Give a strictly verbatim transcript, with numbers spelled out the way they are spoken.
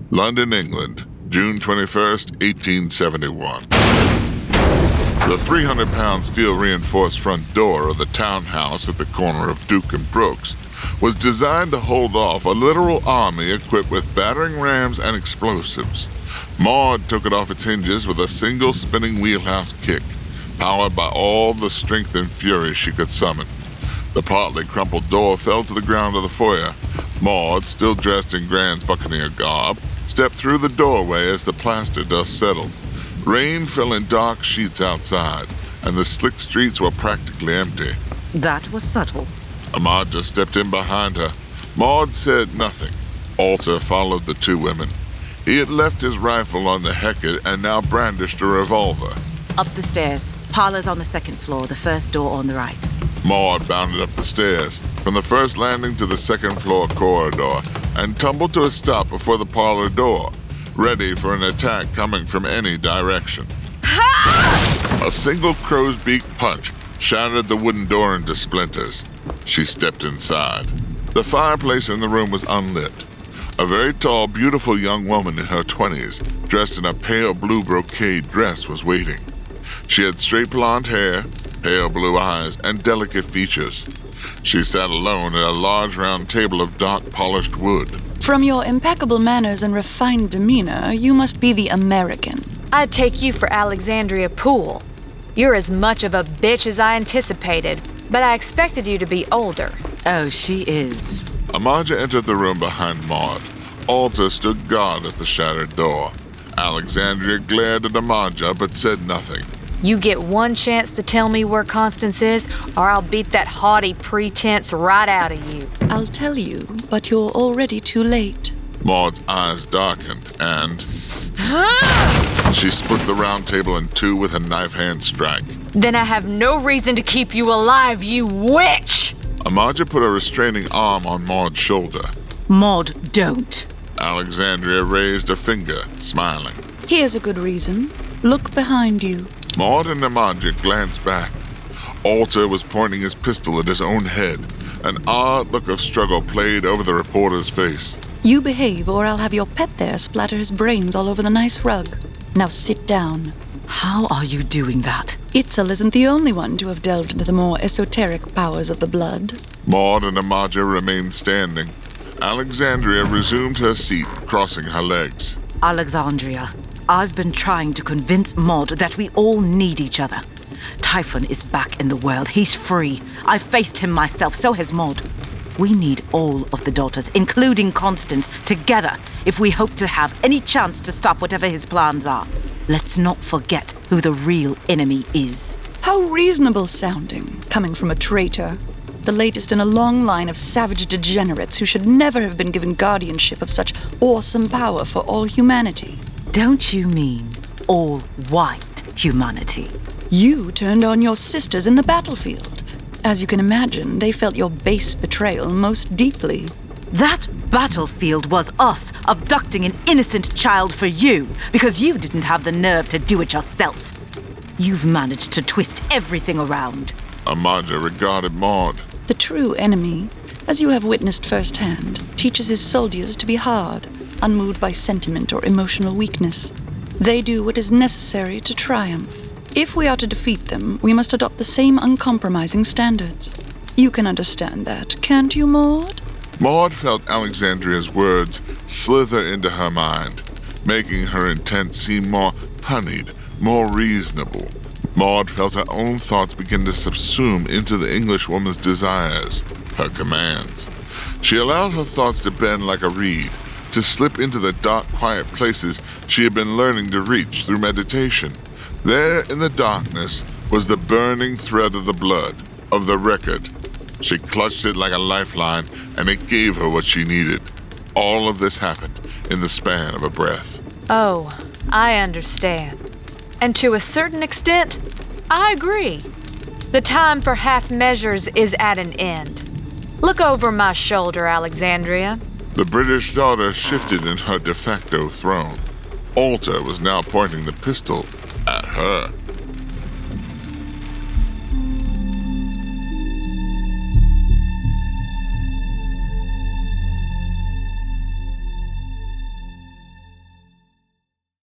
London, England, June twenty-first, eighteen seventy-one. The three hundred pound steel-reinforced front door of the townhouse at the corner of Duke and Brooks was designed to hold off a literal army equipped with battering rams and explosives. Maud took it off its hinges with a single spinning wheelhouse kick, powered by all the strength and fury she could summon. The partly crumpled door fell to the ground of the foyer. Maud, still dressed in Grand's buccaneer garb, stepped through the doorway as the plaster dust settled. Rain fell in dark sheets outside, and the slick streets were practically empty. That was subtle. Ahmad just stepped in behind her. Maud said nothing. Alta followed the two women. He had left his rifle on the Hecate and now brandished a revolver. Up the stairs. Parlor's on the second floor, the first door on the right. Maud bounded up the stairs, from the first landing to the second floor corridor, and tumbled to a stop before the parlor door, ready for an attack coming from any direction. Ha! A single crow's beak punch shattered the wooden door into splinters. She stepped inside. The fireplace in the room was unlit. A very tall, beautiful young woman in her twenties, dressed in a pale blue brocade dress, was waiting. She had straight blonde hair, pale blue eyes, and delicate features. She sat alone at a large round table of dark polished wood. From your impeccable manners and refined demeanor, you must be the American. I'd take you for Alexandria Poole. You're as much of a bitch as I anticipated, but I expected you to be older. Oh, she is. Amaja entered the room behind Maud. Alta stood guard at the shattered door. Alexandria glared at Amaja but said nothing. You get one chance to tell me where Constance is, or I'll beat that haughty pretense right out of you. I'll tell you, but you're already too late. Maud's eyes darkened, and she split the round table in two with a knife hand strike. Then I have no reason to keep you alive, you witch! Amaja put a restraining arm on Maud's shoulder. Maud, don't. Alexandria raised a finger, smiling. Here's a good reason. Look behind you. Maud and Amaja glanced back. Alta was pointing his pistol at his own head. An odd look of struggle played over the reporter's face. You behave, or I'll have your pet there splatter his brains all over the nice rug. Now sit down. How are you doing that? Itzel isn't the only one to have delved into the more esoteric powers of the blood. Maud and Amaja remained standing. Alexandria resumed her seat, crossing her legs. Alexandria, I've been trying to convince Maud that we all need each other. Typhon is back in the world. He's free. I faced him myself, so has Maud. We need all of the daughters, including Constance, together if we hope to have any chance to stop whatever his plans are. Let's not forget who the real enemy is. How reasonable sounding, coming from a traitor. The latest in a long line of savage degenerates who should never have been given guardianship of such awesome power for all humanity. Don't you mean all white humanity? You turned on your sisters in the battlefield. As you can imagine, they felt your base betrayal most deeply. That battlefield was us abducting an innocent child for you, because you didn't have the nerve to do it yourself. You've managed to twist everything around. Amaja regarded Maud. The true enemy, as you have witnessed firsthand, teaches his soldiers to be hard, unmoved by sentiment or emotional weakness. They do what is necessary to triumph. If we are to defeat them, we must adopt the same uncompromising standards. You can understand that, can't you, Maud? Maud felt Alexandria's words slither into her mind, making her intent seem more honeyed, more reasonable. Maud felt her own thoughts begin to subsume into the Englishwoman's desires, her commands. She allowed her thoughts to bend like a reed, to slip into the dark, quiet places she had been learning to reach through meditation. There in the darkness was the burning thread of the blood, of the record. She clutched it like a lifeline, and it gave her what she needed. All of this happened in the span of a breath. Oh, I understand. And to a certain extent, I agree. The time for half measures is at an end. Look over my shoulder, Alexandria. The British daughter shifted in her de facto throne. Alta was now pointing the pistol at her.